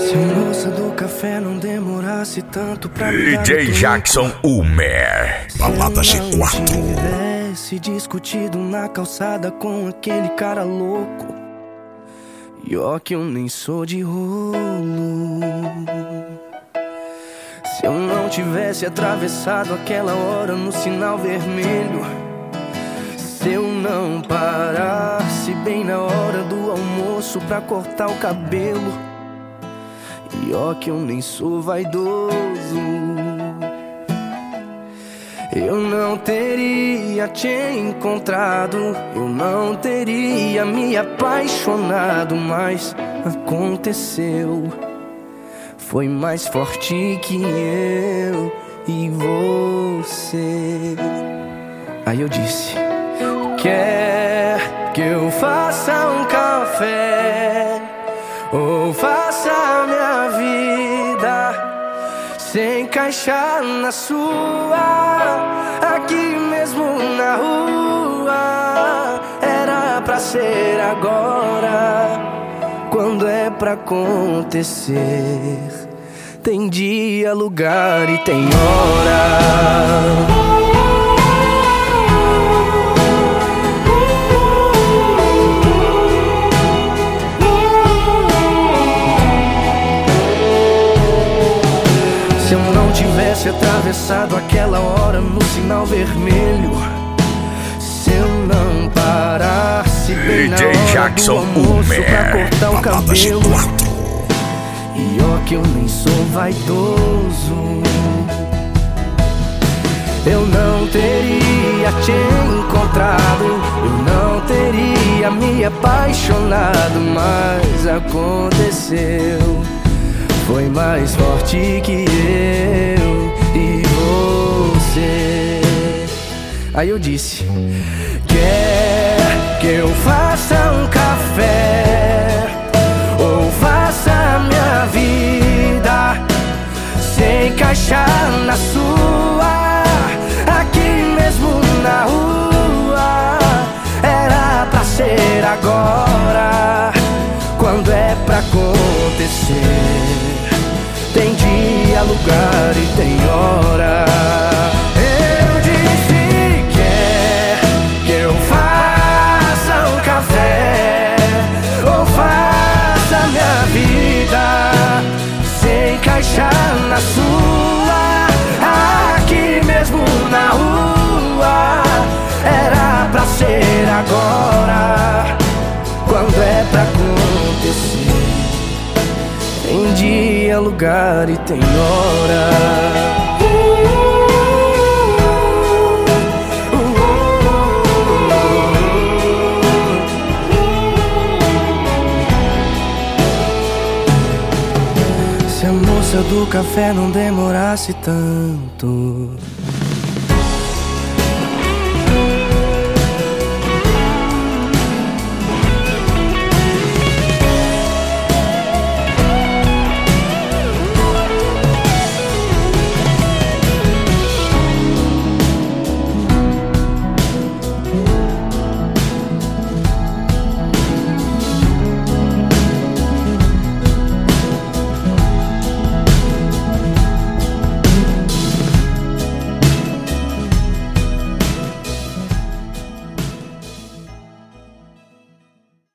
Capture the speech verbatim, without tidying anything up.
Se a moça do café não demorasse tanto pra me D J Jackson Ulmer, Balada G quatro. Se eu não tivesse discutido na calçada com aquele cara louco, e ó que eu nem sou de rolo. Se eu não tivesse atravessado aquela hora no sinal vermelho, se eu não parasse bem na hora do almoço pra cortar o cabelo, e ó que eu nem sou vaidoso, eu não teria te encontrado, eu não teria me apaixonado, mas aconteceu. Foi mais forte que eu e você. Aí eu disse: quer que eu faça um café ou faça minha vida se encaixar na sua, aqui mesmo na rua? Era pra ser agora. Quando é pra acontecer, tem dia, lugar e tem hora. Se eu não tivesse atravessado aquela hora no sinal vermelho, se eu não parasse bem na hora do almoço pra cortar o cabelo, e ó que eu nem sou vaidoso, eu não teria te encontrado, eu não teria me apaixonado, mas aconteceu. Foi mais forte que eu e você. Aí eu disse: quer que eu faça um café ou faça minha vida se encaixar na sua, aqui mesmo na rua? Era pra ser agora. Quando é pra acontecer, tem dia, lugar e tem hora. Eu disse: quer que eu faça um café ou faça minha vida se encaixar na sua, aqui mesmo na rua? Era pra ser agora. Quando é pra acontecer, tem dia, lugar e tem hora. Se a moça do café não demorasse tanto.